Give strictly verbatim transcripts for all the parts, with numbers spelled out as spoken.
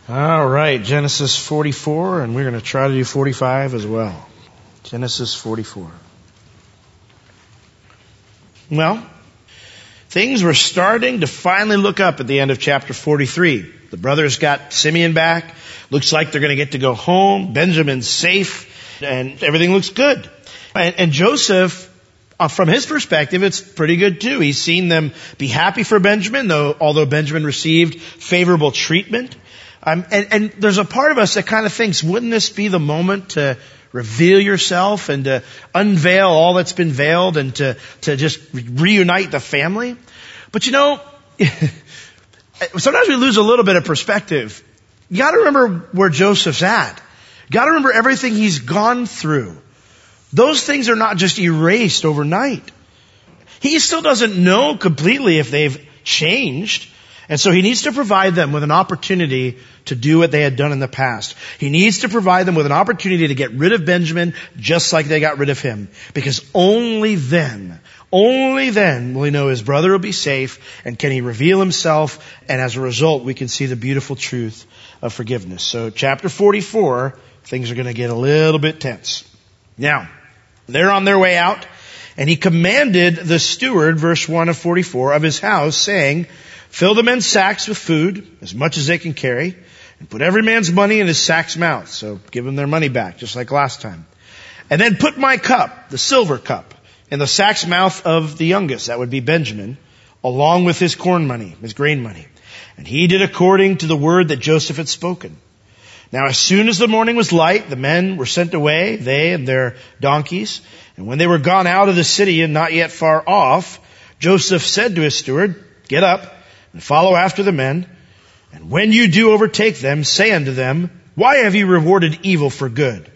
All right, Genesis forty-four, and we're going to try to do forty-five as well. Genesis forty-four. Well, things were starting to finally look up at the end of chapter forty-three. The brothers got Simeon back. Looks like they're going to get to go home. Benjamin's safe, and everything looks good. And, and Joseph, uh, from his perspective, it's pretty good too. He's seen them be happy for Benjamin, though, although Benjamin received favorable treatment. Um, and, and there's a part of us that kind of thinks, wouldn't this be the moment to reveal yourself and to unveil all that's been veiled and to, to just reunite the family? But you know, sometimes we lose a little bit of perspective. You gotta remember where Joseph's at. You gotta remember everything he's gone through. Those things are not just erased overnight. He still doesn't know completely if they've changed. And so he needs to provide them with an opportunity to do what they had done in the past. He needs to provide them with an opportunity to get rid of Benjamin just like they got rid of him. Because only then, only then will he know his brother will be safe and can he reveal himself. And as a result, we can see the beautiful truth of forgiveness. So chapter forty-four, things are going to get a little bit tense. Now, they're on their way out and he commanded the steward, verse one of forty-four, of his house saying, fill the men's sacks with food, as much as they can carry, and put every man's money in his sack's mouth. So give them their money back, just like last time. And then put my cup, the silver cup, in the sack's mouth of the youngest, that would be Benjamin, along with his corn money, his grain money. And he did according to the word that Joseph had spoken. Now as soon as the morning was light, the men were sent away, they and their donkeys. And when they were gone out of the city and not yet far off, Joseph said to his steward, get up, and follow after the men. And when you do overtake them, say unto them, why have you rewarded evil for good?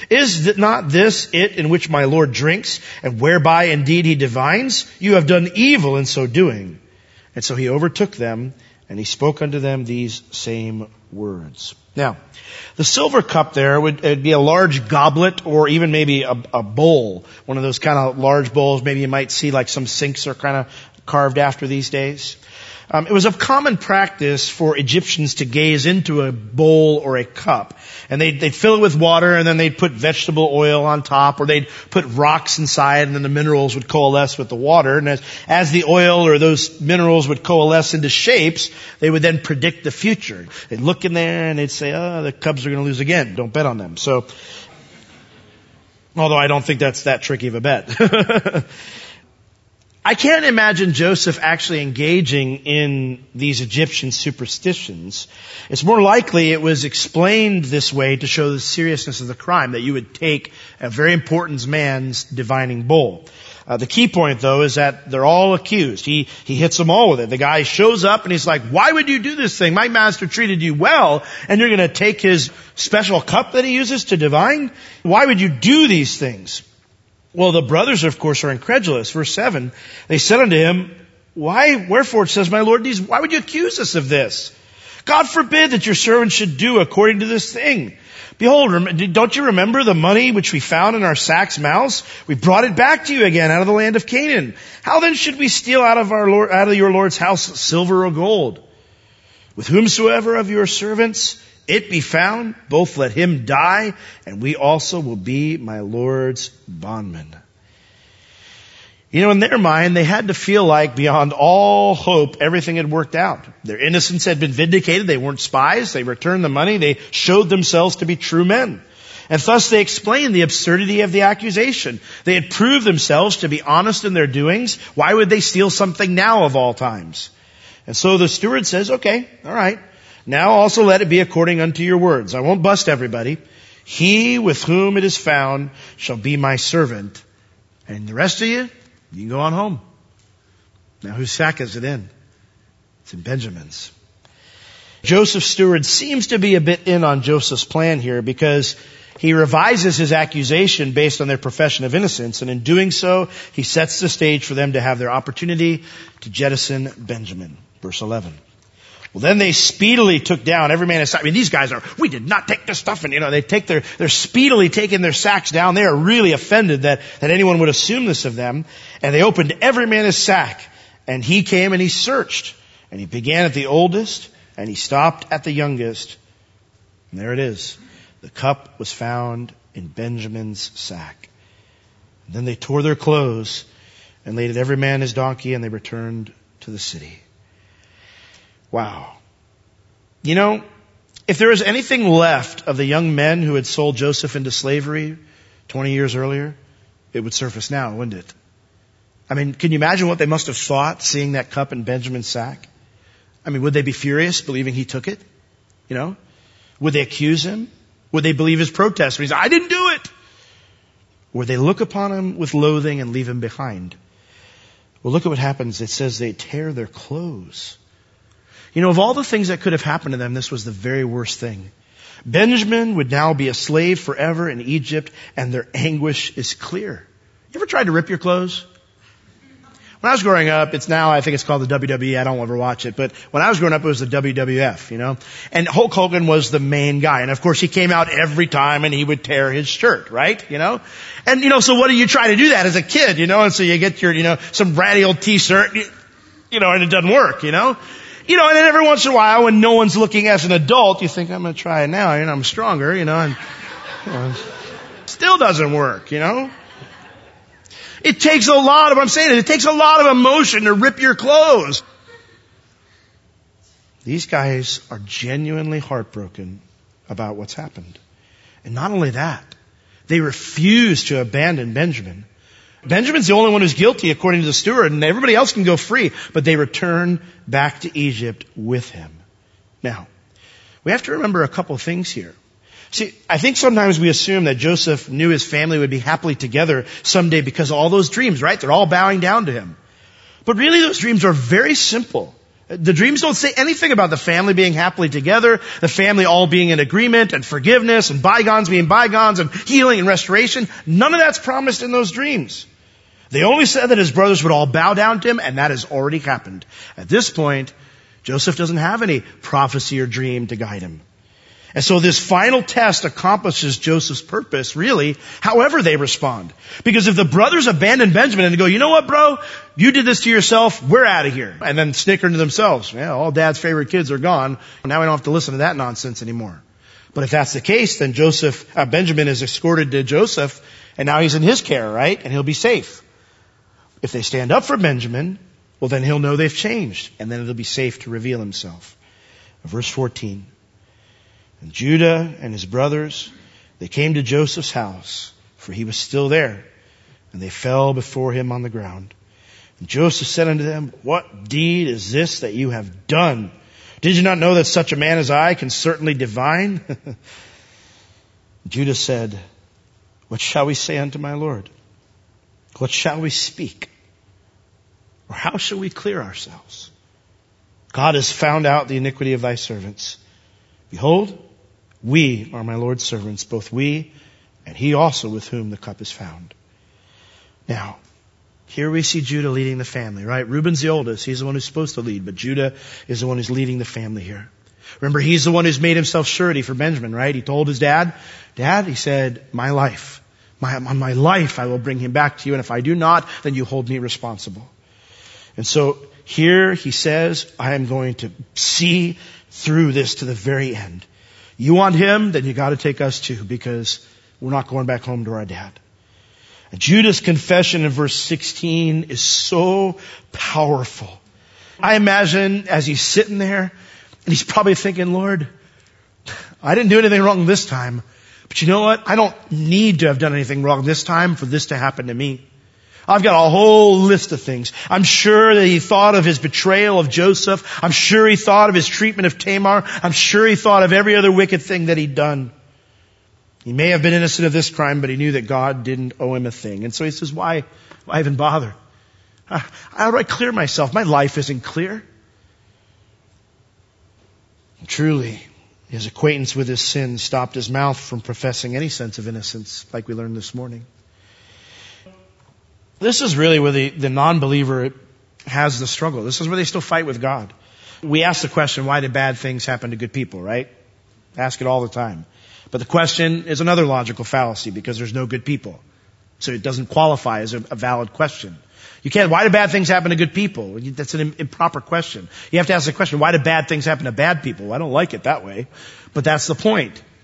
Is not this it in which my Lord drinks, and whereby indeed he divines? You have done evil in so doing. And so he overtook them, and he spoke unto them these same words. Now, the silver cup there would it'd be a large goblet or even maybe a, a bowl, one of those kind of large bowls. Maybe you might see like some sinks are kind of carved after these days. Um, it was of common practice for Egyptians to gaze into a bowl or a cup, and they'd, they'd fill it with water, and then they'd put vegetable oil on top, or they'd put rocks inside, and then the minerals would coalesce with the water. And as, as the oil or those minerals would coalesce into shapes, they would then predict the future. They'd look in there and they'd say, "Oh, the Cubs are going to lose again. Don't bet on them." So, although I don't think that's that tricky of a bet. I can't imagine Joseph actually engaging in these Egyptian superstitions. It's more likely it was explained this way to show the seriousness of the crime, that you would take a very important man's divining bowl. Uh, the key point, though, is that they're all accused. He he hits them all with it. The guy shows up and he's like, why would you do this thing? My master treated you well, and you're going to take his special cup that he uses to divine? Why would you do these things? Well, the brothers, of course, are incredulous. Verse seven, they said unto him, why, wherefore, says my Lord, these, why would you accuse us of this? God forbid that your servants should do according to this thing. Behold, don't you remember the money which we found in our sacks' mouths? We brought it back to you again out of the land of Canaan. How then should we steal out of our Lord, out of your Lord's house silver or gold? With whomsoever of your servants it be found, both let him die, and we also will be my Lord's bondmen. You know, in their mind, they had to feel like beyond all hope, everything had worked out. Their innocence had been vindicated. They weren't spies. They returned the money. They showed themselves to be true men. And thus they explained the absurdity of the accusation. They had proved themselves to be honest in their doings. Why would they steal something now of all times? And so the steward says, okay, all right. Now also let it be according unto your words. I won't bust everybody. He with whom it is found shall be my servant. And the rest of you, you can go on home. Now whose sack is it in? It's in Benjamin's. Joseph's steward seems to be a bit in on Joseph's plan here, because he revises his accusation based on their profession of innocence. And in doing so, he sets the stage for them to have their opportunity to jettison Benjamin. Verse eleven. Well, then they speedily took down every man his sack. I mean, these guys are, we did not take this stuff. And, you know, they take their, they're speedily taking their sacks down. They are really offended that, that anyone would assume this of them. And they opened every man his sack. And he came and he searched. And he began at the oldest and he stopped at the youngest. And there it is. The cup was found in Benjamin's sack. And then they tore their clothes and laid it every man his donkey, and they returned to the city. Wow. You know, if there was anything left of the young men who had sold Joseph into slavery twenty years earlier, it would surface now, wouldn't it? I mean, can you imagine what they must have thought seeing that cup in Benjamin's sack? I mean, would they be furious believing he took it? You know? Would they accuse him? Would they believe his protest when he said, I didn't do it? Or would they look upon him with loathing and leave him behind? Well, look at what happens. It says they tear their clothes. You know, of all the things that could have happened to them, this was the very worst thing. Benjamin would now be a slave forever in Egypt, and their anguish is clear. You ever tried to rip your clothes? When I was growing up, it's now, I think it's called the W W E. I don't ever watch it. But when I was growing up, it was the W W F, you know. And Hulk Hogan was the main guy. And of course, he came out every time and he would tear his shirt, right? You know. And, you know, so what do you try to do that as a kid, you know? And so you get your, you know, some ratty old t-shirt, you know, and it doesn't work, you know. You know, and then every once in a while, when no one's looking as an adult, you think, I'm going to try it now. You know, I'm stronger, you know. And you know, still doesn't work, you know. It takes a lot of, I'm saying it, it takes a lot of emotion to rip your clothes. These guys are genuinely heartbroken about what's happened. And not only that, they refuse to abandon Benjamin. Benjamin's the only one who's guilty according to the steward, and everybody else can go free, but they return back to Egypt with him. Now, we have to remember a couple of things here. See, I think sometimes we assume that Joseph knew his family would be happily together someday because of all those dreams, right? They're all bowing down to him. But really those dreams are very simple. The dreams don't say anything about the family being happily together, the family all being in agreement and forgiveness and bygones being bygones and healing and restoration. None of that's promised in those dreams. They only said that his brothers would all bow down to him, and that has already happened. At this point, Joseph doesn't have any prophecy or dream to guide him. And so this final test accomplishes Joseph's purpose, really, however they respond. Because if the brothers abandon Benjamin and go, you know what, bro? You did this to yourself. We're out of here. And then snicker to themselves. Yeah, all dad's favorite kids are gone. Now we don't have to listen to that nonsense anymore. But if that's the case, then Joseph, uh, Benjamin is escorted to Joseph, and now he's in his care, right? And he'll be safe. If they stand up for Benjamin, well, then he'll know they've changed. And then it'll be safe to reveal himself. Verse fourteen. And Judah and his brothers, they came to Joseph's house, for he was still there. And they fell before him on the ground. And Joseph said unto them, what deed is this that you have done? Did you not know that such a man as I can certainly divine? Judah said, what shall we say unto my Lord? What shall we speak? Or how shall we clear ourselves? God has found out the iniquity of thy servants. Behold, we are my Lord's servants, both we and he also with whom the cup is found. Now, here we see Judah leading the family, right? Reuben's the oldest. He's the one who's supposed to lead, but Judah is the one who's leading the family here. Remember, he's the one who's made himself surety for Benjamin, right? He told his dad, Dad, he said, my life, my, on my life I will bring him back to you, and if I do not, then you hold me responsible. And so here he says, I am going to see through this to the very end. You want him, then you got to take us too, because we're not going back home to our dad. And Judah's confession in verse sixteen is so powerful. I imagine as he's sitting there, and he's probably thinking, Lord, I didn't do anything wrong this time, but you know what? I don't need to have done anything wrong this time for this to happen to me. I've got a whole list of things. I'm sure that he thought of his betrayal of Joseph. I'm sure he thought of his treatment of Tamar. I'm sure he thought of every other wicked thing that he'd done. He may have been innocent of this crime, but he knew that God didn't owe him a thing. And so he says, why, why even bother? How do I clear myself? My life isn't clear. And truly, his acquaintance with his sin stopped his mouth from professing any sense of innocence, like we learned this morning. This is really where the, the non-believer has the struggle. This is where they still fight with God. We ask the question, why did bad things happen to good people, right? Ask it all the time. But the question is another logical fallacy because there's no good people. So it doesn't qualify as a, a valid question. You can't, why do bad things happen to good people? That's an improper question. You have to ask the question, why do bad things happen to bad people? I don't like it that way. But that's the point.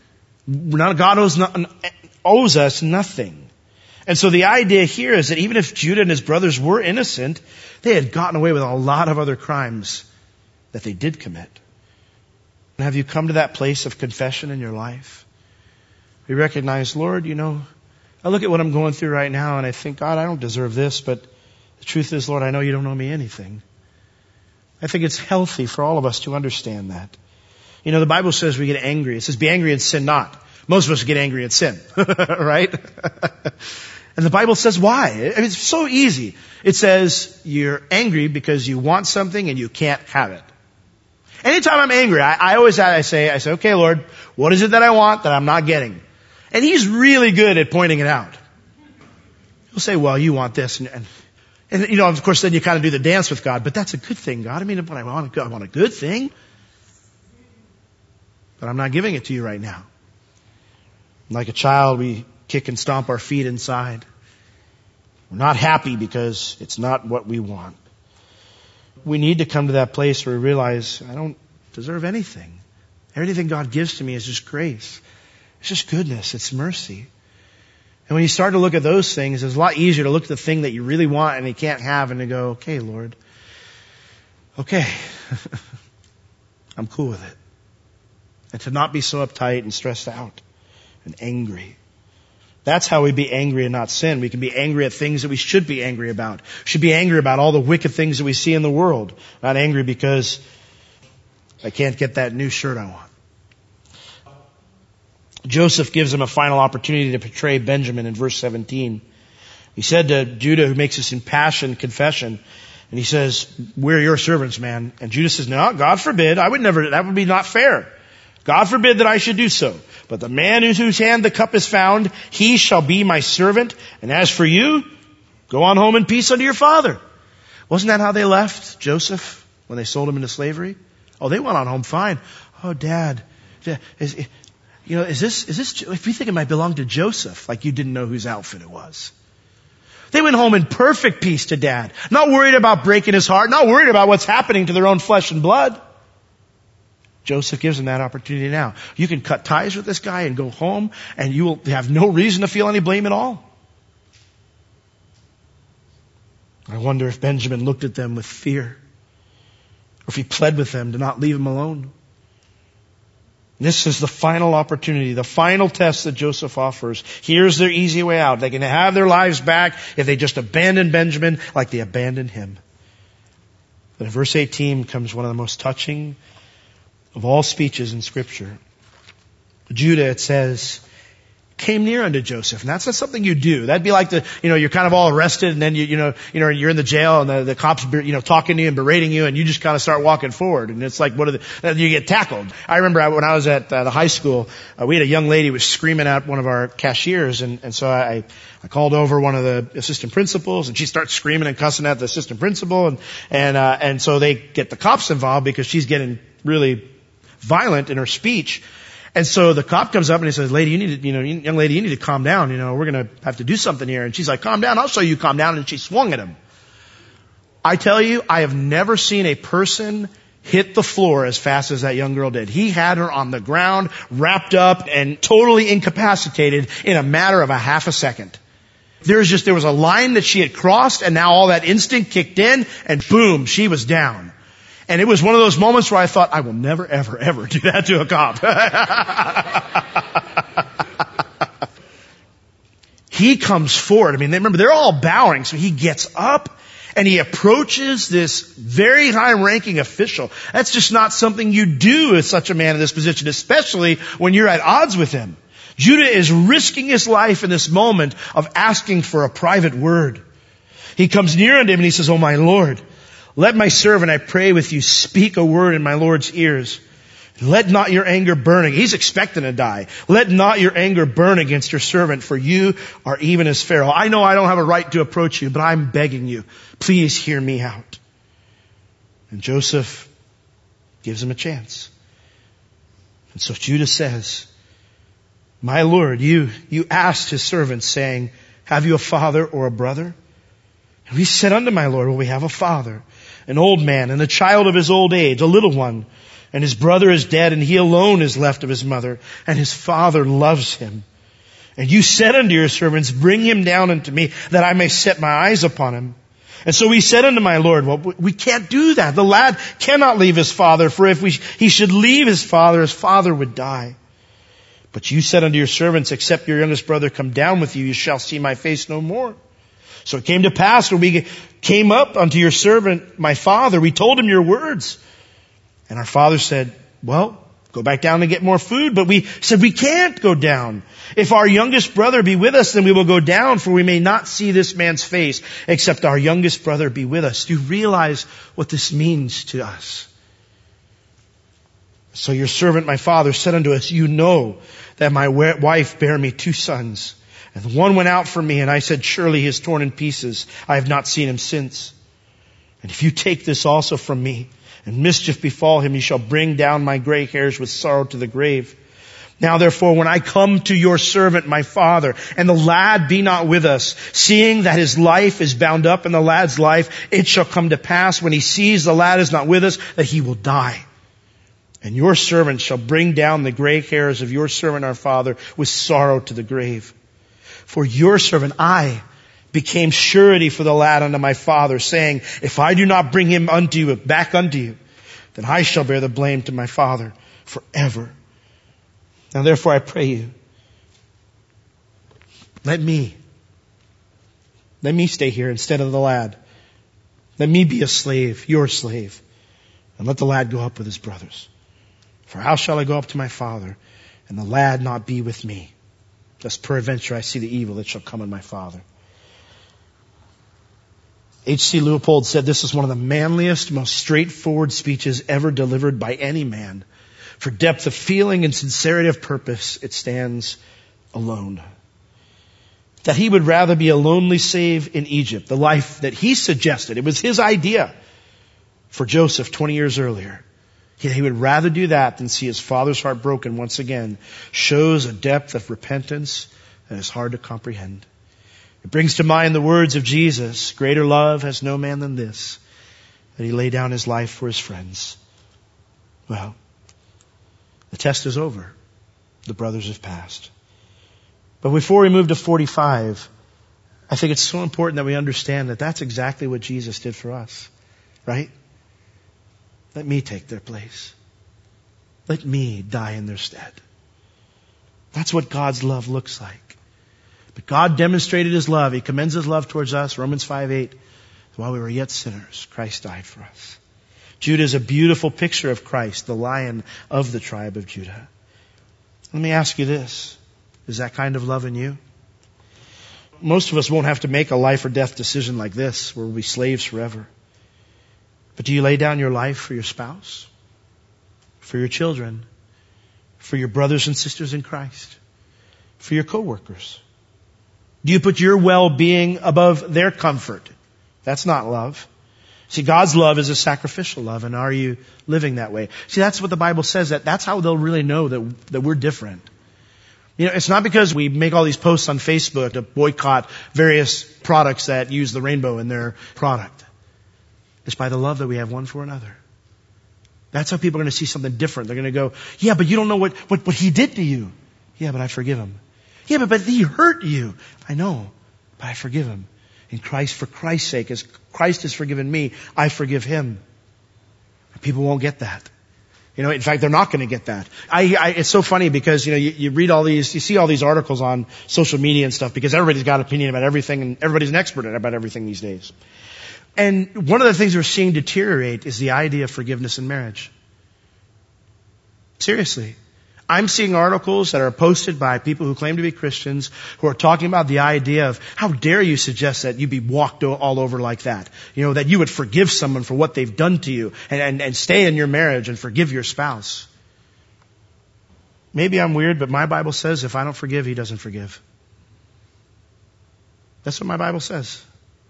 Not, God owes, not, owes us nothing. And so the idea here is that even if Judah and his brothers were innocent, they had gotten away with a lot of other crimes that they did commit. And have you come to that place of confession in your life? We recognize, Lord, you know, I look at what I'm going through right now and I think, God, I don't deserve this, but the truth is, Lord, I know you don't owe me anything. I think it's healthy for all of us to understand that. You know, the Bible says we get angry. It says, be angry and sin not. Most of us get angry and sin, right? And the Bible says why? I mean, it's so easy. It says you're angry because you want something and you can't have it. Anytime I'm angry, I, I always I say, I say, okay, Lord, what is it that I want that I'm not getting? And He's really good at pointing it out. He'll say, well, you want this. And, and, and you know, of course, then you kind of do the dance with God. But that's a good thing, God. I mean, when I want, I want a good thing. But I'm not giving it to you right now. Like a child, we kick and stomp our feet inside. We're not happy because it's not what we want. We need to come to that place where we realize I don't deserve anything. Everything God gives to me is just grace. It's just goodness. It's mercy. And when you start to look at those things, it's a lot easier to look at the thing that you really want and you can't have and to go, okay, Lord, okay, I'm cool with it. And to not be so uptight and stressed out and angry. That's how we be angry and not sin. We can be angry at things that we should be angry about. We should be angry about all the wicked things that we see in the world. Not angry because I can't get that new shirt I want. Joseph gives him a final opportunity to betray Benjamin in verse seventeen. He said to Judah, who makes this impassioned confession, and he says, we're your servants, man. And Judah says, no, God forbid. I would never, that would be not fair. God forbid that I should do so. But the man in whose hand the cup is found, he shall be my servant. And as for you, go on home in peace unto your father. Wasn't that how they left Joseph when they sold him into slavery? Oh, they went on home fine. Oh, Dad, is, you know, is this, is this, if you think it might belong to Joseph, like you didn't know whose outfit it was. They went home in perfect peace to Dad. Not worried about breaking his heart, not worried about what's happening to their own flesh and blood. Joseph gives him that opportunity now. You can cut ties with this guy and go home, and you will have no reason to feel any blame at all. I wonder if Benjamin looked at them with fear, or if he pled with them to not leave him alone. This is the final opportunity, the final test that Joseph offers. Here's their easy way out. They can have their lives back if they just abandon Benjamin like they abandoned him. But in verse eighteen comes one of the most touching of all speeches in Scripture. Judah, it says, came near unto Joseph. And that's not something you do. That'd be like the, you know, you're kind of all arrested and then you, you know, you know, you're in the jail and the, the cops, you know, talking to you and berating you and you just kind of start walking forward. And it's like, what are the, you get tackled. I remember when I was at uh, the high school, uh, we had a young lady who was screaming at one of our cashiers. And, and so I, I called over one of the assistant principals and she starts screaming and cussing at the assistant principal. And, and, uh, and so they get the cops involved because she's getting really violent in her speech. And so the cop comes up and he says, lady, you need to, you know, young lady, you need to calm down. You know, we're going to have to do something here. And she's like, calm down. I'll show you calm down. And she swung at him. I tell you, I have never seen a person hit the floor as fast as that young girl did. He had her on the ground, wrapped up and totally incapacitated in a matter of a half a second. There's just, there was a line that she had crossed and now all that instinct kicked in and boom, she was down. And it was one of those moments where I thought, I will never, ever, ever do that to a cop. He comes forward. I mean, they, remember, they're all bowing. So he gets up and he approaches this very high-ranking official. That's just not something you do as such a man in this position, especially when you're at odds with him. Judah is risking his life in this moment of asking for a private word. He comes near unto him and he says, oh, my Lord, let my servant, I pray with you, speak a word in my Lord's ears. Let not your anger burn. He's expecting to die. Let not your anger burn against your servant, for you are even as Pharaoh. I know I don't have a right to approach you, but I'm begging you. Please hear me out. And Joseph gives him a chance. And so Judah says, my Lord, you, you asked his servant, saying, have you a father or a brother? And he said unto my Lord, well, we have a father, an old man, and a child of his old age, a little one, And his brother is dead, and he alone is left of his mother, and his father loves him. And you said unto your servants, bring him down unto me, that I may set my eyes upon him. And so we said unto my Lord, well, we can't do that. The lad cannot leave his father, for if we, he should leave his father, his father would die. But you said unto your servants, except your youngest brother come down with you, you shall see my face no more. So it came to pass when we came up unto your servant, my father, we told him your words. And our father said, well, go back down and get more food. But we said, we can't go down. If our youngest brother be with us, then we will go down, for we may not see this man's face, except our youngest brother be with us. Do you realize what this means to us? So your servant, my father, said unto us, you know that my wife bare me two sons. And the one went out from me, and I said, surely he is torn in pieces. I have not seen him since. And if you take this also from me, and mischief befall him, you shall bring down my gray hairs with sorrow to the grave. Now therefore, when I come to your servant, my father, and the lad be not with us, seeing that his life is bound up in the lad's life, it shall come to pass when he sees the lad is not with us, that he will die. And your servant shall bring down the gray hairs of your servant, our father, with sorrow to the grave. For your servant, I became surety for the lad unto my father, saying, if I do not bring him unto you, back unto you, then I shall bear the blame to my father forever. Now therefore I pray you, let me, let me stay here instead of the lad. Let me be a slave, your slave, and let the lad go up with his brothers. For how shall I go up to my father, and the lad not be with me? Lest peradventure I see the evil that shall come on my father. H C Leupold said this is one of the manliest, most straightforward speeches ever delivered by any man. For depth of feeling and sincerity of purpose, it stands alone. That he would rather be a lonely slave in Egypt, the life that he suggested. It was his idea for Joseph twenty years earlier. He would rather do that than see his father's heart broken once again. Shows a depth of repentance that is hard to comprehend. It brings to mind the words of Jesus, greater love has no man than this, that he lay down his life for his friends. Well, the test is over. The brothers have passed. But before we move to forty-five, I think it's so important that we understand that that's exactly what Jesus did for us. Right? Let me take their place. Let me die in their stead. That's what God's love looks like. But God demonstrated His love. He commends His love towards us. Romans five eight. While we were yet sinners, Christ died for us. Judah is a beautiful picture of Christ, the Lion of the tribe of Judah. Let me ask you this. Is that kind of love in you? Most of us won't have to make a life or death decision like this, where we'll be slaves forever. But do you lay down your life for your spouse? For your children? For your brothers and sisters in Christ? For your co-workers? Do you put your well-being above their comfort? That's not love. See, God's love is a sacrificial love, and are you living that way? See, that's what the Bible says. That that's how they'll really know that that we're different. You know, it's not because we make all these posts on Facebook to boycott various products that use the rainbow in their product. It's by the love that we have one for another. That's how people are going to see something different. They're going to go, yeah, but you don't know what, what, what he did to you. Yeah, but I forgive him. Yeah, but, but he hurt you. I know, but I forgive him. In Christ, for Christ's sake, as Christ has forgiven me, I forgive him. People won't get that. You know, in fact, they're not going to get that. I, I, it's so funny because, you know, you, you read all these, you see all these articles on social media and stuff because everybody's got an opinion about everything and everybody's an expert about everything these days. And one of the things we're seeing deteriorate is the idea of forgiveness in marriage. Seriously. I'm seeing articles that are posted by people who claim to be Christians who are talking about the idea of how dare you suggest that you be walked all over like that. You know, that you would forgive someone for what they've done to you and, and, and stay in your marriage and forgive your spouse. Maybe I'm weird, but my Bible says if I don't forgive, he doesn't forgive. That's what my Bible says.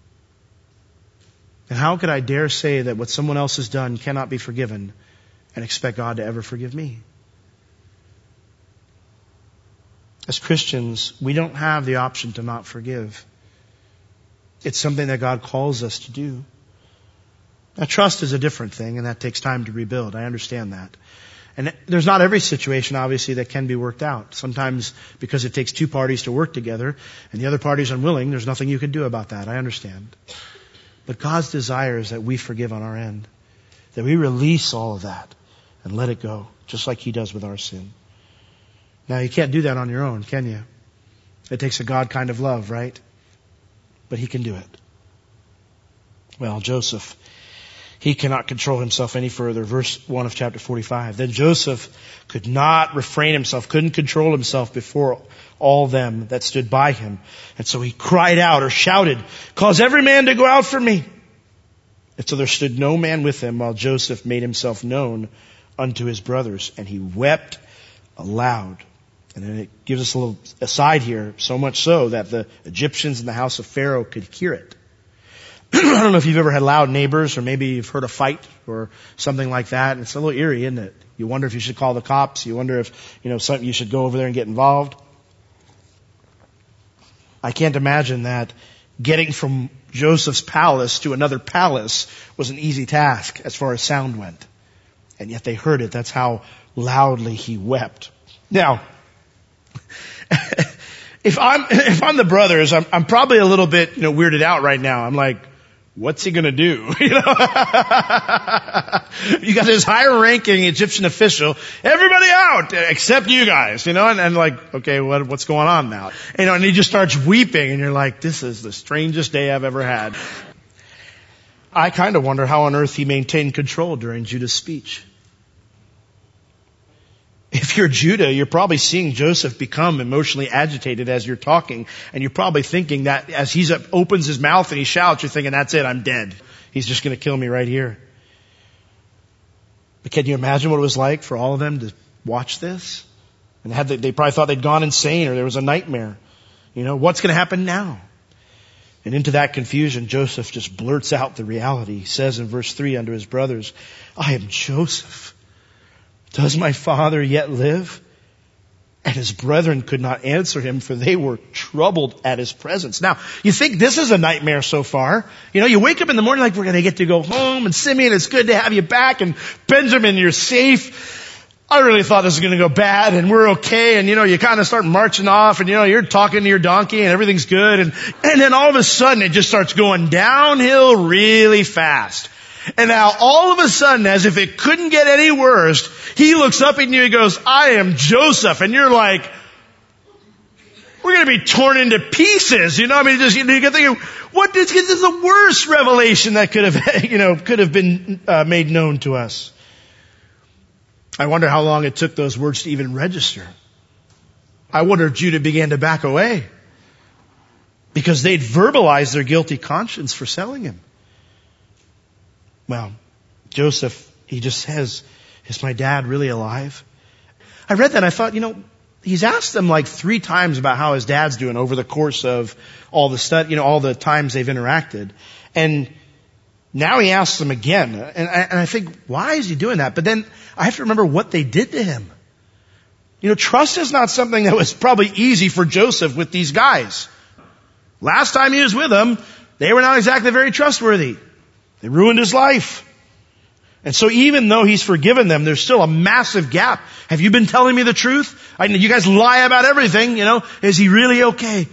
And how could I dare say that what someone else has done cannot be forgiven and expect God to ever forgive me? As Christians, we don't have the option to not forgive. It's something that God calls us to do. Now, trust is a different thing, and that takes time to rebuild. I understand that. And there's not every situation, obviously, that can be worked out. Sometimes, because it takes two parties to work together, and the other party's unwilling, there's nothing you can do about that. I understand. But God's desire is that we forgive on our end. That we release all of that and let it go, just like He does with our sin. Now, you can't do that on your own, can you? It takes a God kind of love, right? But He can do it. Well, Joseph, he cannot control himself any further. Verse one of chapter forty-five. Then Joseph could not refrain himself, couldn't control himself before all them that stood by him. And so he cried out or shouted, "Cause every man to go out from me." And so there stood no man with him while Joseph made himself known unto his brothers. And he wept aloud. And then it gives us a little aside here, so much so that the Egyptians in the house of Pharaoh could hear it. I don't know if you've ever had loud neighbors, or maybe you've heard a fight or something like that. It's a little eerie, isn't it? You wonder if you should call the cops. You wonder if, you know, something you should go over there and get involved. I can't imagine that getting from Joseph's palace to another palace was an easy task as far as sound went. And yet they heard it. That's how loudly he wept. Now, if I'm, if I'm the brothers, I'm, I'm probably a little bit, you know, weirded out right now. I'm like, what's he gonna do? You know, you got this higher-ranking Egyptian official. Everybody out except you guys. You know, and, and like, okay, what, what's going on now? You know, and he just starts weeping, and you're like, this is the strangest day I've ever had. I kind of wonder how on earth he maintained control during Judah's speech. If you're Judah, you're probably seeing Joseph become emotionally agitated as you're talking. And you're probably thinking that as he opens his mouth and he shouts, you're thinking, that's it, I'm dead. He's just going to kill me right here. But can you imagine what it was like for all of them to watch this? And had they, they probably thought they'd gone insane or there was a nightmare. You know, what's going to happen now? And into that confusion, Joseph just blurts out the reality. He says in verse three unto his brothers, I am Joseph. Does my father yet live? And his brethren could not answer him, for they were troubled at his presence. Now, you think this is a nightmare so far. You know, you wake up in the morning like, we're going to get to go home, and Simeon, it's good to have you back, and Benjamin, you're safe. I really thought this was going to go bad, and we're okay, and you know, you kind of start marching off, and you know, you're talking to your donkey, and everything's good, and, and then all of a sudden it just starts going downhill really fast. And now all of a sudden, as if it couldn't get any worse, he looks up at you and goes, I am Joseph. And you're like, we're going to be torn into pieces. You know, I mean, just, you get thinking, what is, this is the worst revelation that could have, you know, could have been uh, made known to us. I wonder how long it took those words to even register. I wonder if Judah began to back away because they'd verbalized their guilty conscience for selling him. Well, Joseph, he just says, is my dad really alive? I read that and I thought, you know, he's asked them like three times about how his dad's doing over the course of all the stud, you know, all the times they've interacted. And now he asks them again. And I, and I think, why is he doing that? But then I have to remember what they did to him. You know, trust is not something that was probably easy for Joseph with these guys. Last time he was with them, they were not exactly very trustworthy. They ruined his life. And so even though he's forgiven them, there's still a massive gap. Have you been telling me the truth? I know you guys lie about everything, you know. Is he really okay?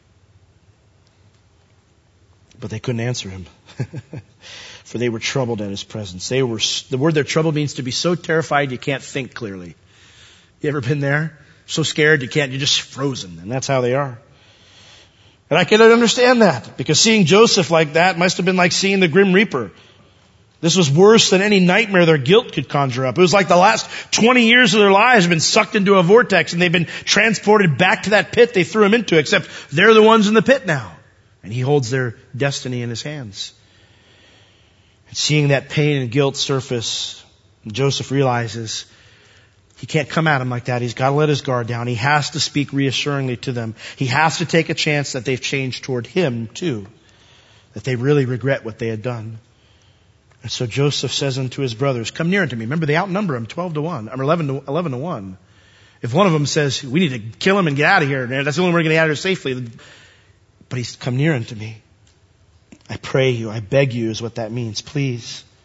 But they couldn't answer him. For they were troubled at his presence. They were, the word they're troubled means to be so terrified you can't think clearly. You ever been there? So scared you can't, you're just frozen. And that's how they are. And I can understand that, because seeing Joseph like that must have been like seeing the Grim Reaper. This was worse than any nightmare their guilt could conjure up. It was like the last twenty years of their lives have been sucked into a vortex and they've been transported back to that pit they threw them into, except they're the ones in the pit now. And he holds their destiny in his hands. And seeing that pain and guilt surface, Joseph realizes he can't come at him like that. He's got to let his guard down. He has to speak reassuringly to them. He has to take a chance that they've changed toward him too. That they really regret what they had done. And so Joseph says unto his brothers, come near unto me. Remember, they outnumber him twelve to one, or eleven to, eleven to one. If one of them says, we need to kill him and get out of here, that's the only way we're going to get out of here safely. But he's come near unto me. I pray you, I beg you is what that means. Please,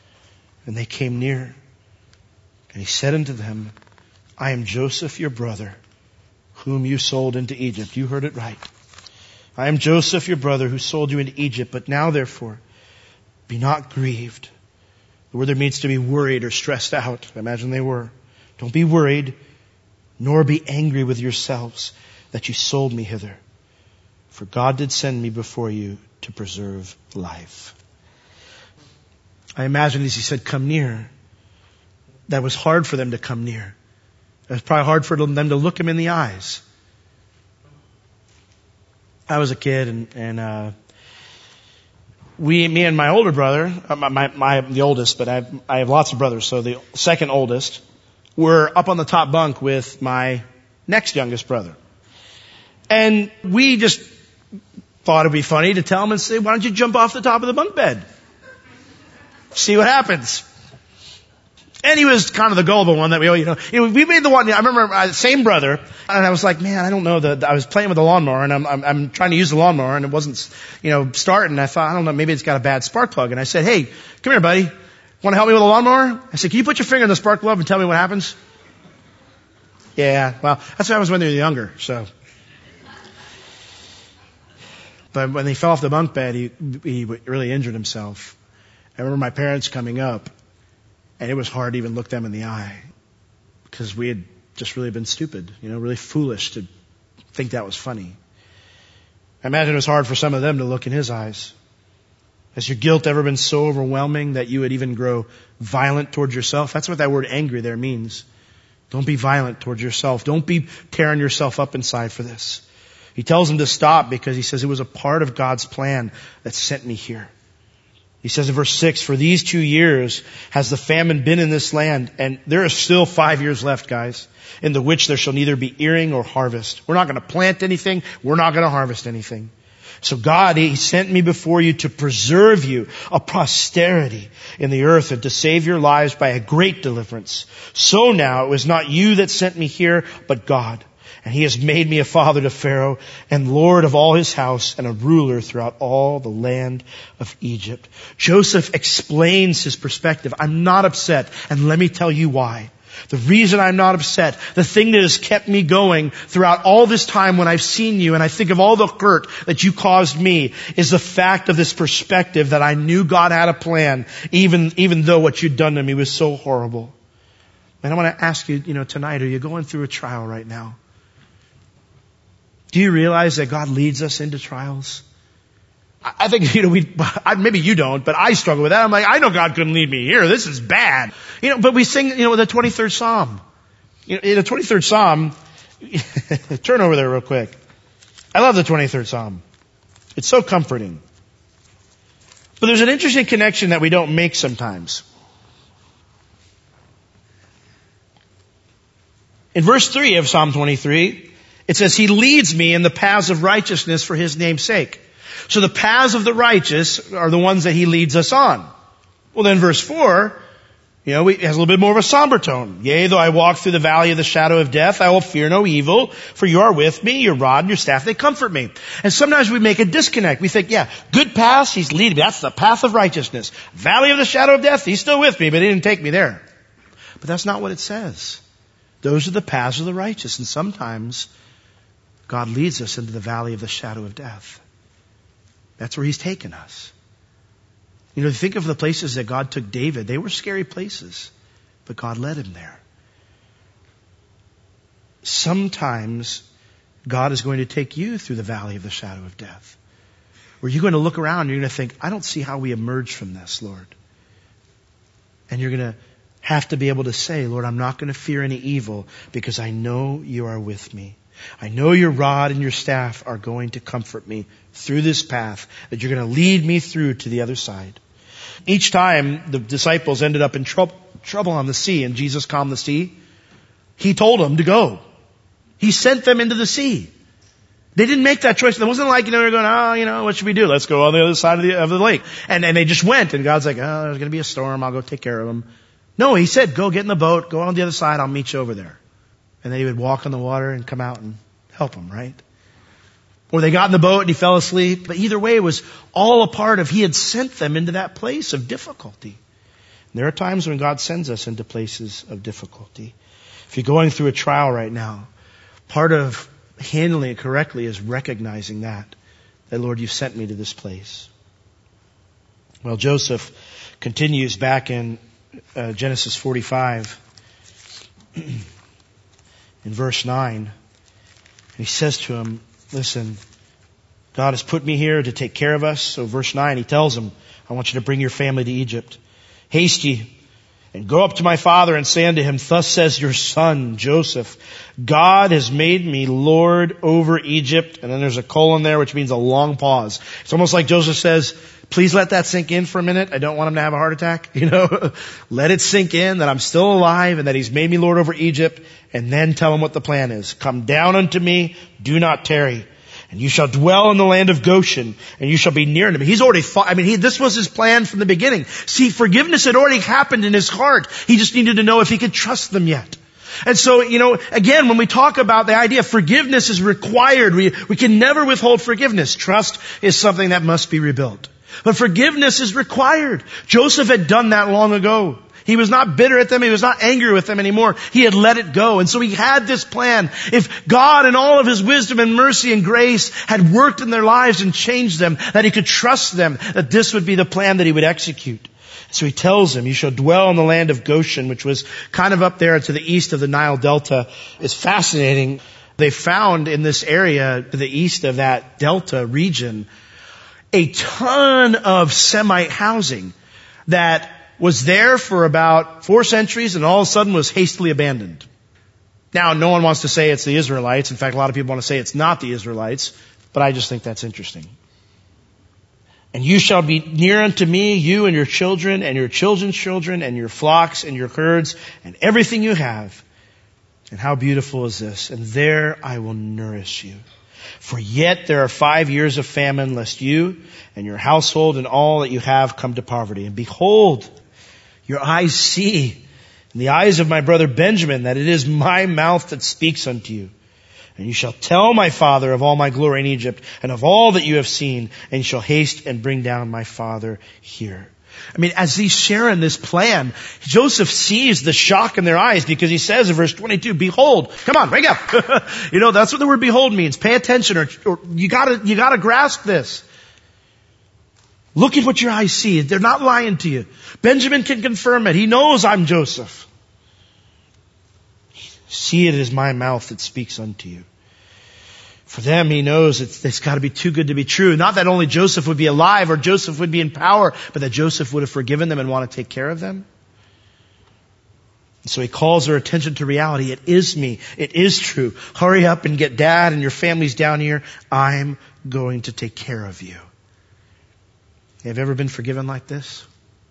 And they came near. And he said unto them, I am Joseph your brother, whom you sold into Egypt. You heard it right. I am Joseph your brother, who sold you into Egypt. But now therefore, be not grieved. The word there means to be worried or stressed out. I imagine they were. Don't be worried, nor be angry with yourselves that you sold me hither. For God did send me before you to preserve life. I imagine as he said, come near, that was hard for them to come near. It was probably hard for them to look him in the eyes. I was a kid and, and, uh, we, me and my older brother, my, my, my the oldest, but I have, I have lots of brothers, so the second oldest, were up on the top bunk with my next youngest brother. And we just thought it'd be funny to tell him and say, why don't you jump off the top of the bunk bed? See what happens. And he was kind of the gullible one that we, you know, we made the one, I remember, uh, same brother, and I was like, man, I don't know, the, I was playing with the lawnmower, and I'm, I'm, I'm trying to use the lawnmower, and it wasn't, you know, starting. I thought, I don't know, maybe it's got a bad spark plug. And I said, hey, come here, buddy. Want to help me with the lawnmower? I said, can you put your finger in the spark plug and tell me what happens? Yeah, well, that's what I was when they were younger, so. But when he fell off the bunk bed, he, he really injured himself. I remember my parents coming up, and it was hard to even look them in the eye because we had just really been stupid, you know, really foolish to think that was funny. I imagine it was hard for some of them to look in his eyes. Has your guilt ever been so overwhelming that you would even grow violent towards yourself? That's what that word angry there means. Don't be violent towards yourself. Don't be tearing yourself up inside for this. He tells them to stop because he says it was a part of God's plan that sent me here. He says in verse six, for these two years has the famine been in this land, and there is still five years left, guys, in the which there shall neither be earing or harvest. We're not going to plant anything. We're not going to harvest anything. So God, He sent me before you to preserve you a posterity in the earth and to save your lives by a great deliverance. So now it was not you that sent me here, but God. And He has made me a father to Pharaoh and Lord of all his house and a ruler throughout all the land of Egypt. Joseph explains his perspective. I'm not upset, and let me tell you why. The reason I'm not upset, the thing that has kept me going throughout all this time when I've seen you and I think of all the hurt that you caused me, is the fact of this perspective that I knew God had a plan, even, even though what you'd done to me was so horrible. And I want to ask you, you know, tonight, are you going through a trial right now? Do you realize that God leads us into trials? I think, you know, we, maybe you don't, but I struggle with that. I'm like, I know God couldn't lead me here. This is bad. You know, but we sing, you know, the twenty-third Psalm. You know, in the twenty-third Psalm, turn over there real quick. I love the twenty-third Psalm. It's so comforting. But there's an interesting connection that we don't make sometimes. In verse three of Psalm twenty-three, it says, He leads me in the paths of righteousness for His name's sake. So the paths of the righteous are the ones that He leads us on. Well, then verse four, you know, it has a little bit more of a somber tone. Yea, though I walk through the valley of the shadow of death, I will fear no evil, for you are with me, your rod and your staff, they comfort me. And sometimes we make a disconnect. We think, yeah, good paths, He's leading me. That's the path of righteousness. Valley of the shadow of death, He's still with me, but He didn't take me there. But that's not what it says. Those are the paths of the righteous. And sometimes God leads us into the valley of the shadow of death. That's where He's taken us. You know, think of the places that God took David. They were scary places, but God led him there. Sometimes God is going to take you through the valley of the shadow of death, where you're going to look around and you're going to think, I don't see how we emerge from this, Lord. And you're going to have to be able to say, Lord, I'm not going to fear any evil because I know you are with me. I know your rod and your staff are going to comfort me through this path, that you're going to lead me through to the other side. Each time the disciples ended up in trouble, trouble on the sea and Jesus calmed the sea, He told them to go. He sent them into the sea. They didn't make that choice. It wasn't like, you know, they're going, oh, you know, what should we do? Let's go on the other side of the, of the lake. And, and they just went, and God's like, oh, there's going to be a storm. I'll go take care of them. No, He said, go get in the boat, go on the other side. I'll meet you over there. And then He would walk on the water and come out and help them, right? Or they got in the boat and He fell asleep. But either way, it was all a part of He had sent them into that place of difficulty. And And there are times when God sends us into places of difficulty. If you're going through a trial right now, part of handling it correctly is recognizing that, that Lord, you've sent me to this place. Well, Joseph continues back in uh, Genesis forty-five, in verse nine. And he says to him, listen, God has put me here to take care of us. So verse nine, he tells him, I want you to bring your family to Egypt. Haste ye, and go up to my father and say unto him, thus says your son, Joseph, God has made me Lord over Egypt. And then there's a colon there, which means a long pause. It's almost like Joseph says, please let that sink in for a minute. I don't want him to have a heart attack. You know, let it sink in that I'm still alive and that he's made me Lord over Egypt. And then tell him what the plan is. Come down unto me, do not tarry. And you shall dwell in the land of Goshen, and you shall be near unto me. He's already thought, I mean, he, this was his plan from the beginning. See, forgiveness had already happened in his heart. He just needed to know if he could trust them yet. And so, you know, again, when we talk about the idea of forgiveness is required, we, we can never withhold forgiveness. Trust is something that must be rebuilt. But forgiveness is required. Joseph had done that long ago. He was not bitter at them. He was not angry with them anymore. He had let it go. And so he had this plan. If God in all of his wisdom and mercy and grace had worked in their lives and changed them, that he could trust them, that this would be the plan that he would execute. So he tells him, you shall dwell in the land of Goshen, which was kind of up there to the east of the Nile Delta. It's fascinating. They found in this area to the east of that Delta region a ton of Semite housing that was there for about four centuries and all of a sudden was hastily abandoned. Now, no one wants to say it's the Israelites. In fact, a lot of people want to say it's not the Israelites, but I just think that's interesting. And you shall be near unto me, you and your children and your children's children and your flocks and your herds and everything you have. And how beautiful is this? And there I will nourish you. For yet there are five years of famine, lest you and your household and all that you have come to poverty. And behold, your eyes see, in the eyes of my brother Benjamin, that it is my mouth that speaks unto you. And you shall tell my father of all my glory in Egypt, and of all that you have seen, and you shall haste and bring down my father here. I mean, as he's sharing this plan, Joseph sees the shock in their eyes because he says in verse twenty-two, behold, come on, wake up. You know, that's what the word behold means. Pay attention, or, or you gotta, you gotta grasp this. Look at what your eyes see. They're not lying to you. Benjamin can confirm it. He knows I'm Joseph. See, it is my mouth that speaks unto you. For them, he knows it's, it's got to be too good to be true. Not that only Joseph would be alive or Joseph would be in power, but that Joseph would have forgiven them and want to take care of them. And so he calls their attention to reality. It is me. It is true. Hurry up and get dad and your families down here. I'm going to take care of you. Have you ever been forgiven like this?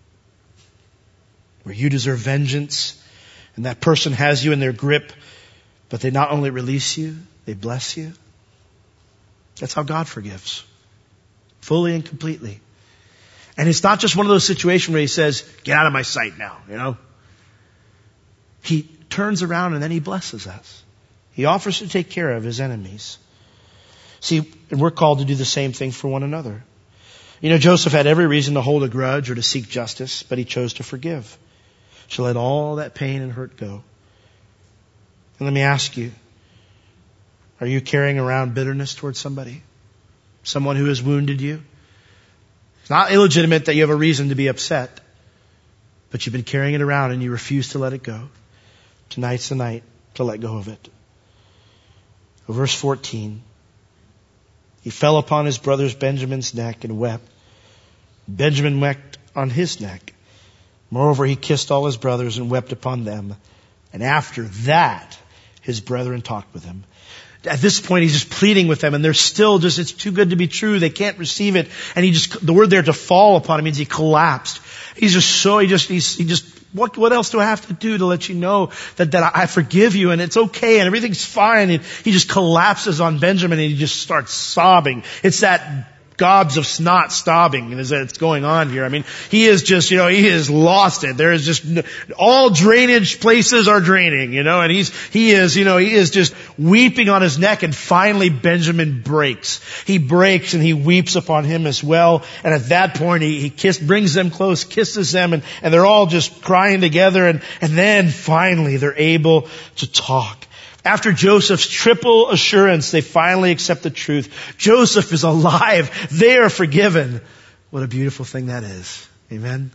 Where you deserve vengeance and that person has you in their grip, but they not only release you, they bless you. That's how God forgives. Fully and completely. And it's not just one of those situations where he says, get out of my sight now, you know. He turns around and then he blesses us. He offers to take care of his enemies. See, and we're called to do the same thing for one another. You know, Joseph had every reason to hold a grudge or to seek justice, but he chose to forgive. To let all that pain and hurt go. And let me ask you, are you carrying around bitterness towards somebody? Someone who has wounded you? It's not illegitimate that you have a reason to be upset, but you've been carrying it around and you refuse to let it go. Tonight's the night to let go of it. Verse fourteen. He fell upon his brother's Benjamin's neck and wept. Benjamin wept on his neck. Moreover, he kissed all his brothers and wept upon them. And after that, his brethren talked with him. At this point, he's just pleading with them, and they're still just, it's too good to be true. They can't receive it. And he just, the word there to fall upon him means he collapsed. He's just so, he just, he's, he just, what, what else do I have to do to let you know that, that I forgive you and it's okay and everything's fine? And he just collapses on Benjamin and he just starts sobbing. It's that gobs of snot stobbing as it's going on here. I mean, he is just, you know, he has lost it. There is just, all drainage places are draining, you know, and he's, he is, you know, he is just weeping on his neck, and finally Benjamin breaks. He breaks and he weeps upon him as well. And at that point he, he kiss, brings them close, kisses them, and, and they're all just crying together, and, and then finally they're able to talk. After Joseph's triple assurance, they finally accept the truth. Joseph is alive. They are forgiven. What a beautiful thing that is. Amen.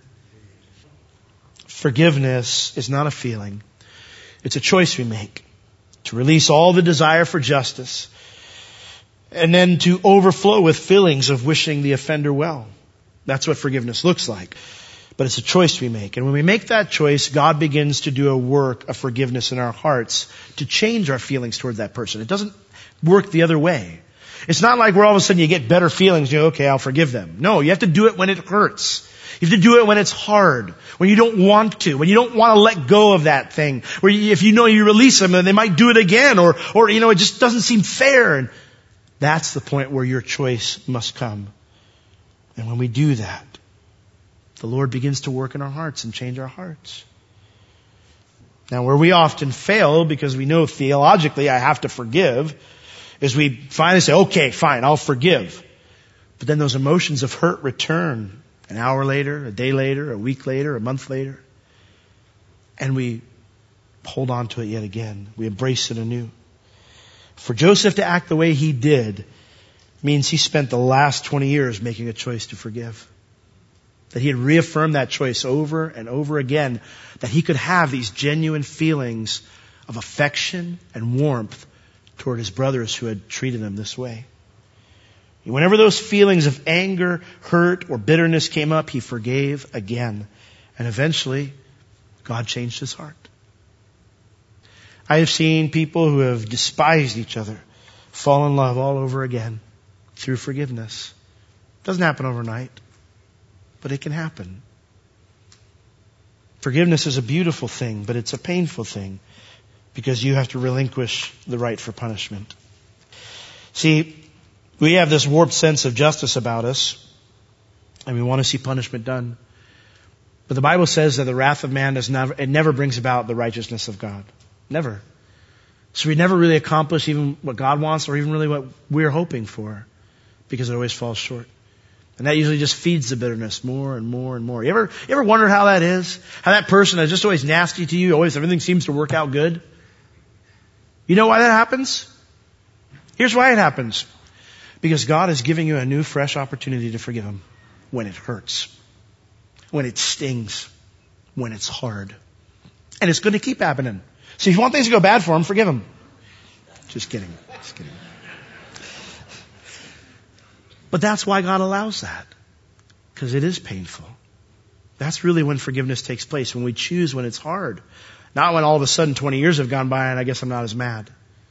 Forgiveness is not a feeling. It's a choice we make to release all the desire for justice, and then to overflow with feelings of wishing the offender well. That's what forgiveness looks like. But it's a choice we make. And when we make that choice, God begins to do a work of forgiveness in our hearts to change our feelings toward that person. It doesn't work the other way. It's not like where all of a sudden you get better feelings, you know, okay, I'll forgive them. No, you have to do it when it hurts. You have to do it when it's hard, when you don't want to, when you don't want to let go of that thing, where you, if you know you release them and they might do it again, or, or, you know, it just doesn't seem fair. And that's the point where your choice must come. And when we do that, the Lord begins to work in our hearts and change our hearts. Now, where we often fail, because we know theologically I have to forgive, is we finally say, okay, fine, I'll forgive. But then those emotions of hurt return an hour later, a day later, a week later, a month later. And we hold on to it yet again. We embrace it anew. For Joseph to act the way he did means he spent the last twenty years making a choice to forgive. That he had reaffirmed that choice over and over again, that he could have these genuine feelings of affection and warmth toward his brothers who had treated him this way. Whenever those feelings of anger, hurt, or bitterness came up, he forgave again. And eventually, God changed his heart. I have seen people who have despised each other fall in love all over again through forgiveness. It doesn't happen overnight, but it can happen. Forgiveness is a beautiful thing, but it's a painful thing because you have to relinquish the right for punishment. See, we have this warped sense of justice about us, and we want to see punishment done. But the Bible says that the wrath of man does never, it never brings about the righteousness of God. Never. So we never really accomplish even what God wants or even really what we're hoping for, because it always falls short. And that usually just feeds the bitterness more and more and more. You ever, you ever wonder how that is? How that person is just always nasty to you, always everything seems to work out good? You know why that happens? Here's why it happens. Because God is giving you a new, fresh opportunity to forgive him when it hurts, when it stings, when it's hard. And it's going to keep happening. So if you want things to go bad for him, forgive him. Just kidding. Just kidding. But that's why God allows that. Because it is painful. That's really when forgiveness takes place. When we choose when it's hard. Not when all of a sudden twenty years have gone by and I guess I'm not as mad.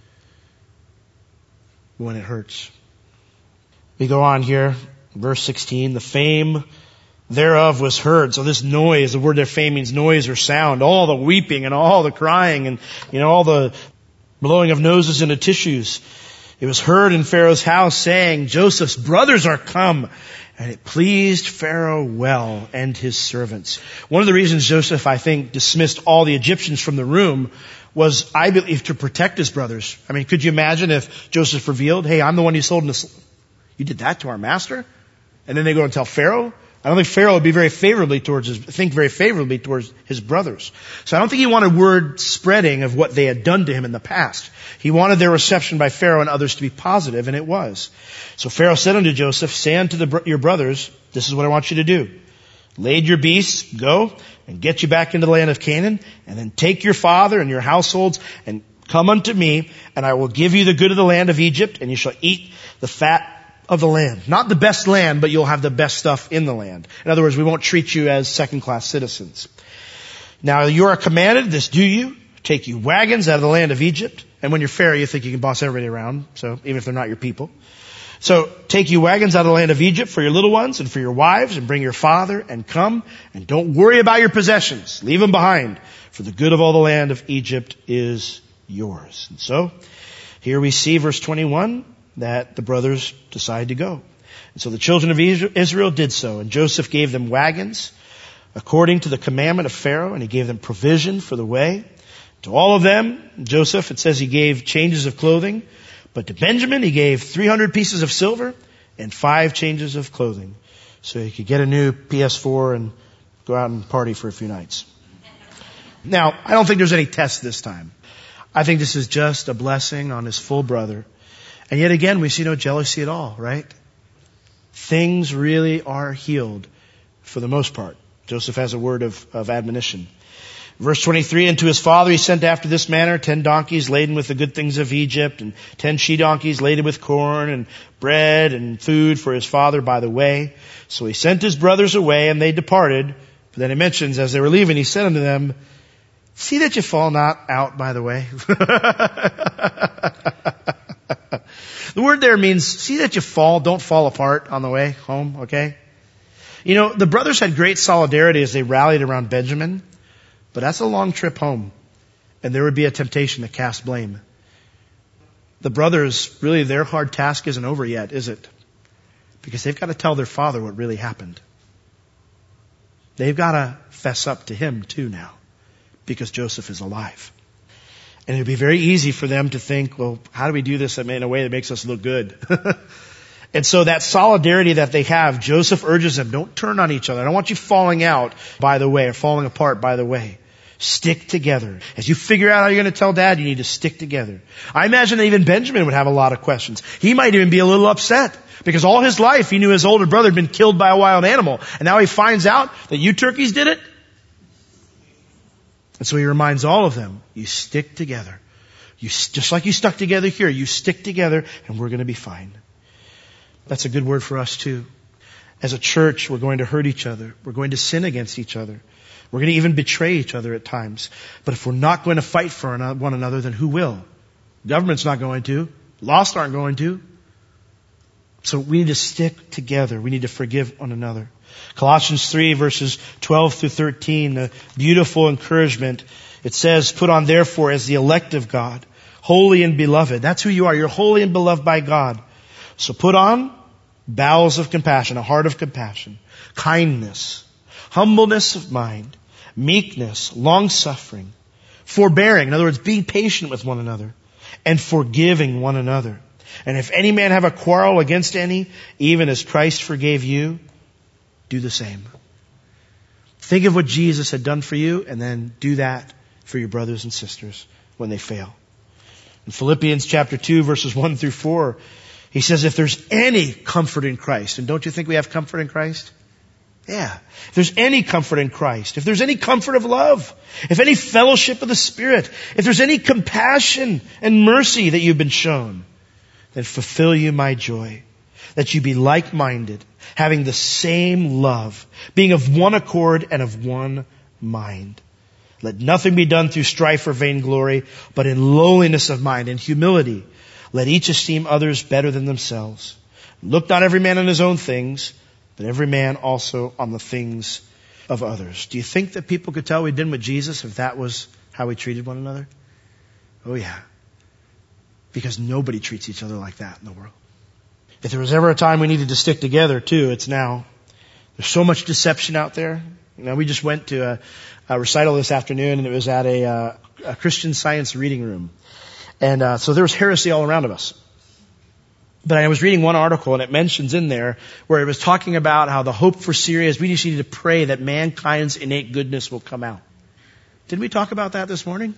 When it hurts. We go on here. Verse sixteen. The fame thereof was heard. So this noise, the word there, fame, means noise or sound. All the weeping and all the crying and, you know, all the blowing of noses into tissues. It was heard in Pharaoh's house, saying, Joseph's brothers are come. And it pleased Pharaoh well and his servants. One of the reasons Joseph, I think, dismissed all the Egyptians from the room was, I believe, to protect his brothers. I mean, could you imagine if Joseph revealed, hey, I'm the one you sold into slavery. You did that to our master? And then they go and tell Pharaoh? I don't think Pharaoh would be very favorably towards his, think very favorably towards his brothers. So I don't think he wanted word spreading of what they had done to him in the past. He wanted their reception by Pharaoh and others to be positive, and it was. So Pharaoh said unto Joseph, say unto the, your brothers, this is what I want you to do. Lade your beasts, go, and get you back into the land of Canaan, and then take your father and your households, and come unto me, and I will give you the good of the land of Egypt, and you shall eat the fat of the land. Not the best land, but you'll have the best stuff in the land. In other words, we won't treat you as second-class citizens. Now, you are commanded, this do you, take you wagons out of the land of Egypt. And when you're Pharaoh, you think you can boss everybody around, so even if they're not your people. So, take you wagons out of the land of Egypt for your little ones and for your wives, and bring your father, and come, and don't worry about your possessions. Leave them behind, for the good of all the land of Egypt is yours. And so, here we see verse twenty-one, that the brothers decide to go. And so the children of Israel did so, and Joseph gave them wagons according to the commandment of Pharaoh, and he gave them provision for the way. To all of them, Joseph, it says he gave changes of clothing, but to Benjamin he gave three hundred pieces of silver and five changes of clothing, so he could get a new P S four and go out and party for a few nights. Now, I don't think there's any test this time. I think this is just a blessing on his full brother. And yet again, we see no jealousy at all, right? Things really are healed for the most part. Joseph has a word of, of admonition. Verse twenty-three, and to his father he sent after this manner ten donkeys laden with the good things of Egypt, and ten she-donkeys laden with corn and bread and food for his father by the way. So he sent his brothers away, and they departed. But then he mentions, as they were leaving, he said unto them, see that you fall not out by the way. The word there means, see that you fall, don't fall apart on the way home, okay? You know, the brothers had great solidarity as they rallied around Benjamin, but that's a long trip home, and there would be a temptation to cast blame. The brothers, really, their hard task isn't over yet, is it? Because they've got to tell their father what really happened. They've got to fess up to him too now, because Joseph is alive. And it would be very easy for them to think, well, how do we do this in a way that makes us look good? And so that solidarity that they have, Joseph urges them, don't turn on each other. I don't want you falling out by the way, or falling apart by the way. Stick together. As you figure out how you're going to tell dad, you need to stick together. I imagine that even Benjamin would have a lot of questions. He might even be a little upset, because all his life he knew his older brother had been killed by a wild animal. And now he finds out that you turkeys did it. And so he reminds all of them, you stick together. You, just like you stuck together here, you stick together and we're going to be fine. That's a good word for us too. As a church, we're going to hurt each other. We're going to sin against each other. We're going to even betray each other at times. But if we're not going to fight for one another, then who will? Government's not going to. Lost aren't going to. So we need to stick together. We need to forgive one another. Colossians three verses twelve through thirteen, a beautiful encouragement. It says, put on therefore as the elect of God, holy and beloved. That's who you are. You're holy and beloved by God. So put on bowels of compassion, a heart of compassion, kindness, humbleness of mind, meekness, long-suffering, forbearing. In other words, being patient with one another and forgiving one another. And if any man have a quarrel against any, even as Christ forgave you, do the same. Think of what Jesus had done for you and then do that for your brothers and sisters when they fail. In Philippians chapter two, verses one through four, he says, if there's any comfort in Christ, and don't you think we have comfort in Christ? Yeah. If there's any comfort in Christ, if there's any comfort of love, if any fellowship of the Spirit, if there's any compassion and mercy that you've been shown, then fulfill you my joy, that you be like-minded, having the same love, being of one accord and of one mind. Let nothing be done through strife or vainglory, but in lowliness of mind and humility. Let each esteem others better than themselves. Look not every man on his own things, but every man also on the things of others. Do you think that people could tell we'd been with Jesus if that was how we treated one another? Oh yeah. Because nobody treats each other like that in the world. If there was ever a time we needed to stick together too, it's now. There's so much deception out there. You know, we just went to a, a recital this afternoon, and it was at a, uh, a Christian Science reading room. And uh, so there was heresy all around of us. But I was reading one article, and it mentions in there where it was talking about how the hope for Syria is we just need to pray that mankind's innate goodness will come out. Did we talk about that this morning?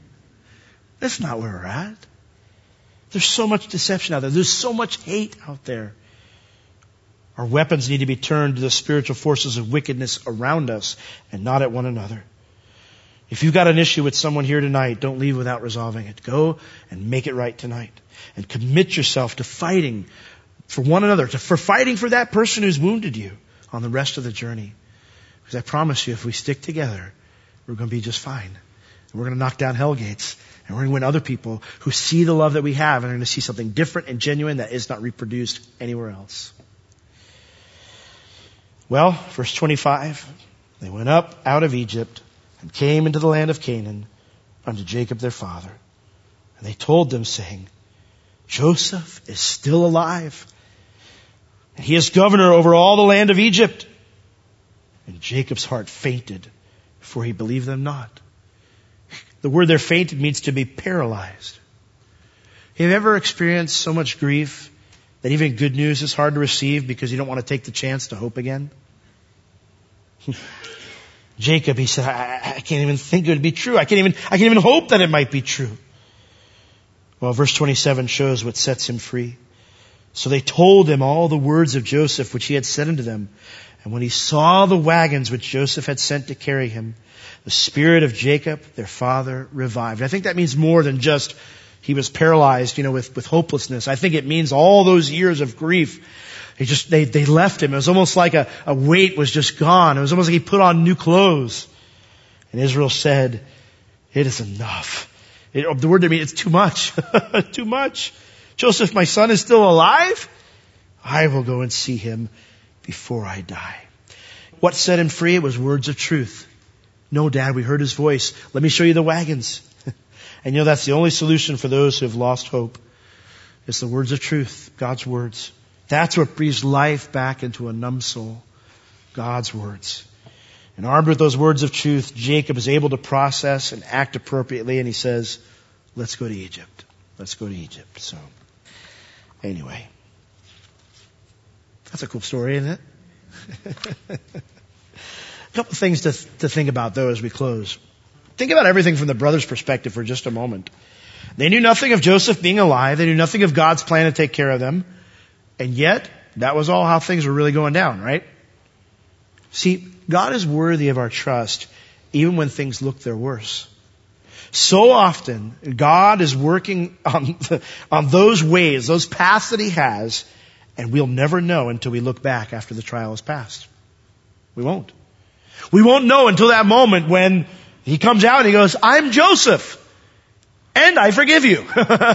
That's not where we're at. There's so much deception out there. There's so much hate out there. Our weapons need to be turned to the spiritual forces of wickedness around us and not at one another. If you've got an issue with someone here tonight, don't leave without resolving it. Go and make it right tonight. And commit yourself to fighting for one another, to, for fighting for that person who's wounded you on the rest of the journey. Because I promise you, if we stick together, we're going to be just fine. And we're going to knock down hell gates. And we're going to win other people who see the love that we have and are going to see something different and genuine that is not reproduced anywhere else. Well, verse twenty-five, they went up out of Egypt and came into the land of Canaan unto Jacob their father. And they told them, saying, Joseph is still alive. and he is governor over all the land of Egypt. And Jacob's heart fainted, for he believed them not. The word there, fainted, means to be paralyzed. Have you ever experienced so much grief that even good news is hard to receive because you don't want to take the chance to hope again? Jacob, he said, I, I can't even think it would be true. I can't even, I can't even hope that it might be true. Well, verse twenty-seven shows what sets him free. So they told him all the words of Joseph, which he had said unto them. And when he saw the wagons which Joseph had sent to carry him, the spirit of Jacob, their father, revived. I think that means more than just he was paralyzed, you know, with, with hopelessness. I think it means all those years of grief. He just, they, they left him. It was almost like a, a weight was just gone. It was almost like he put on new clothes. And Israel said, it is enough. It, the word to me, it's too much. Too much. Joseph, my son, is still alive. I will go and see him before I die. What set him free? It was words of truth. No, Dad, we heard his voice. Let me show you the wagons. And you know, that's the only solution for those who have lost hope. It's the words of truth, God's words. That's what breathes life back into a numb soul. God's words. And armed with those words of truth, Jacob is able to process and act appropriately, and he says, let's go to Egypt. Let's go to Egypt. So, anyway. That's a cool story, isn't it? A couple of things to, to think about, though, as we close. Think about everything from the brothers' perspective for just a moment. They knew nothing of Joseph being alive. They knew nothing of God's plan to take care of them. And yet, that was all how things were really going down, right? See, God is worthy of our trust even when things look their worst. So often, God is working on, on those ways, those paths that He has, and we'll never know until we look back after the trial has passed. We won't. We won't know until that moment when He comes out and He goes, I'm Joseph, and I forgive you.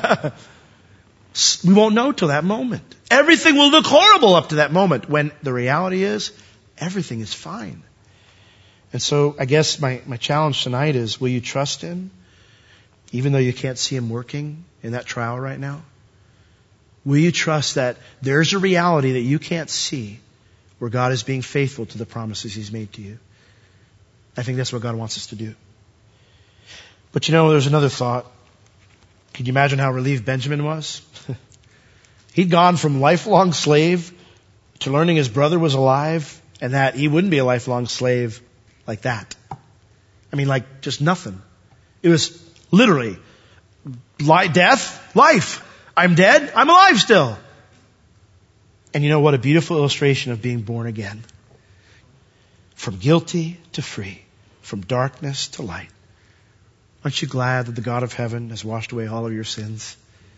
We won't know till that moment. Everything will look horrible up to that moment when the reality is everything is fine. And so I guess my, my challenge tonight is, will you trust Him even though you can't see Him working in that trial right now? Will you trust that there's a reality that you can't see where God is being faithful to the promises He's made to you? I think that's what God wants us to do. But you know, there's another thought. Can you imagine how relieved Benjamin was? He'd gone from lifelong slave to learning his brother was alive and that he wouldn't be a lifelong slave like that. I mean, like just nothing. It was literally li- death, life. I'm dead, I'm alive still. And you know what? A beautiful illustration of being born again. From guilty to free. From darkness to light. Aren't you glad that the God of heaven has washed away all of your sins?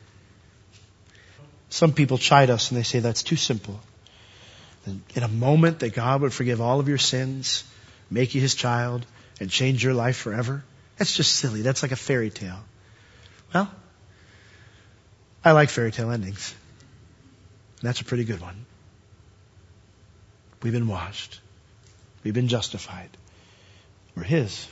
Some people chide us and they say that's too simple. In a moment that God would forgive all of your sins, make you His child, and change your life forever. That's just silly. That's like a fairy tale. Well, I like fairy tale endings. And that's a pretty good one. We've been washed. We've been justified. We're His.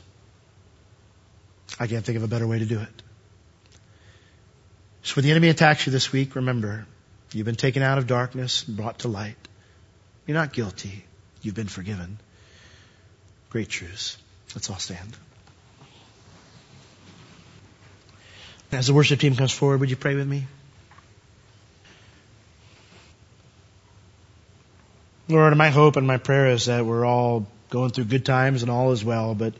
I can't think of a better way to do it. So when the enemy attacks you this week, remember, you've been taken out of darkness and brought to light. You're not guilty. You've been forgiven. Great truths. Let's all stand. As the worship team comes forward, would you pray with me? Lord, my hope and my prayer is that we're all going through good times and all is well, but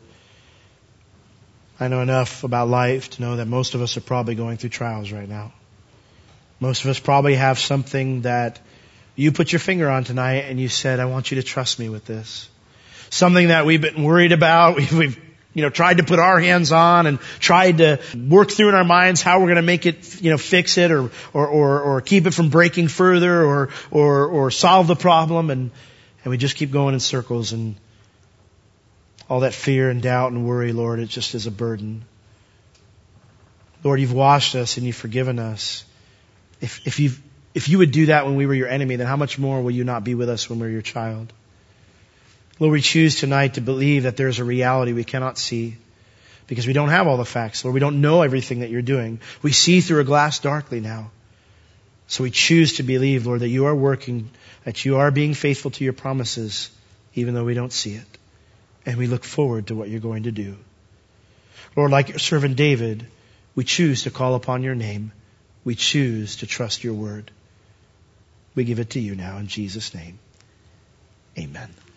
I know enough about life to know that most of us are probably going through trials right now. Most of us probably have something that you put your finger on tonight and you said, I want you to trust me with this. Something that we've been worried about, we've, we've you know, tried to put our hands on and tried to work through in our minds how we're going to make it, you know, fix it or, or, or, or keep it from breaking further or, or, or solve the problem. And, and we just keep going in circles, and all that fear and doubt and worry, Lord, it just is a burden. Lord, you've washed us and you've forgiven us. If, if you've, if you would do that when we were your enemy, then how much more will you not be with us when we're your child? Lord, we choose tonight to believe that there's a reality we cannot see because we don't have all the facts. Lord, we don't know everything that you're doing. We see through a glass darkly now. So we choose to believe, Lord, that you are working, that you are being faithful to your promises, even though we don't see it. And we look forward to what you're going to do. Lord, like your servant David, we choose to call upon your name. We choose to trust your word. We give it to you now in Jesus' name. Amen.